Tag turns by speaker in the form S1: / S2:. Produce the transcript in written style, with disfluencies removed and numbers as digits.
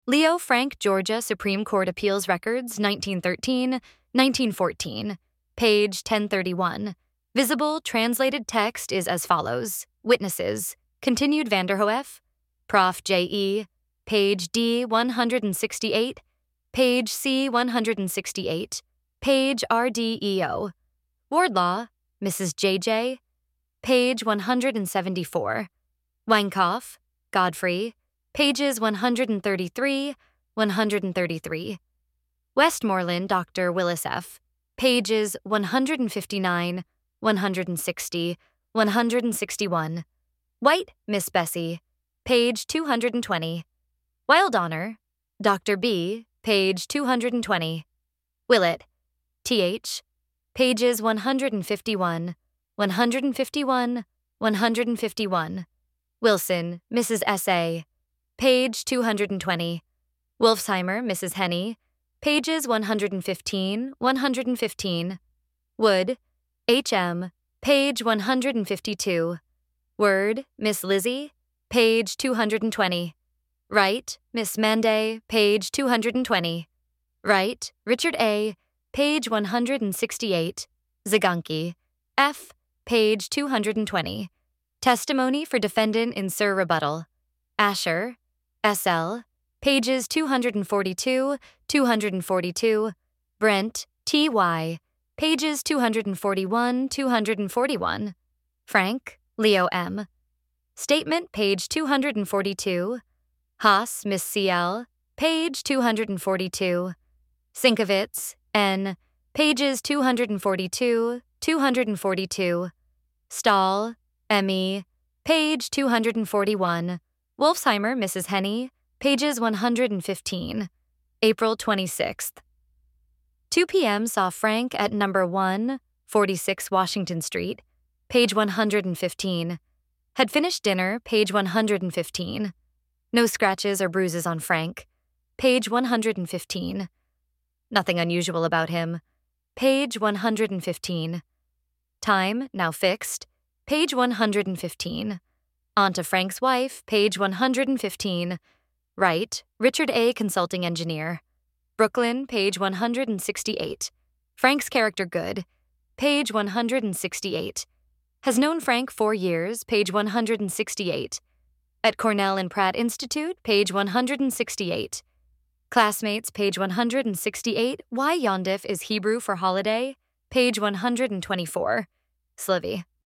S1: Leo Frank, Georgia Supreme Court Appeals Records, 1913, 1914, page 1031. Visible translated text is as follows. Witnesses: Continued Vanderhoef, Prof. J.E., page D 168, page C 168, page RDEO. Wardlaw, Mrs. J.J., page 174. Weinkauf, Godfrey, pages 133, 133. Westmoreland, Dr. Willis F., pages 159, 160, 161. White, Miss Bessie, page 220. Wildhonor, Dr. B., page 220. Willett, T.H., pages 151, 151, 151. Wilson, Mrs. S.A., page 220. Wolfsheimer, Mrs. Henny, pages 115, 115. Wood, H.M., page 152. Word, Miss Lizzie, page 220. Wright, Miss Manday, page 220. Wright, Richard A., page 168. Zagonki, F., page 220. Testimony for defendant in sur rebuttal. Asher, S.L., pages 242, 242. Brent, T.Y., pages 241, 241. Frank, Leo M. Statement, page 242. Haas, Miss C.L., page 242. Sienkiewicz, N., pages 242, 242. Stahl, M.E., page 241. Wolfsheimer, Mrs. Henny, pages 115. April 26th. 2 p.m. saw Frank at number 146 Washington Street, page 115. Had finished dinner, page 115. No scratches or bruises on Frank, page 115. Nothing unusual about him, page 115. Time, now fixed, page 115. On to Frank's wife, page 115. Wright, Richard A., consulting engineer. Brooklyn, page 168. Frank's character good, page 168. Has known Frank 4 years, page 168. At Cornell and Pratt Institute, page 168. Classmates, page 168. Why Yondif is Hebrew for holiday, page 124. Slivy.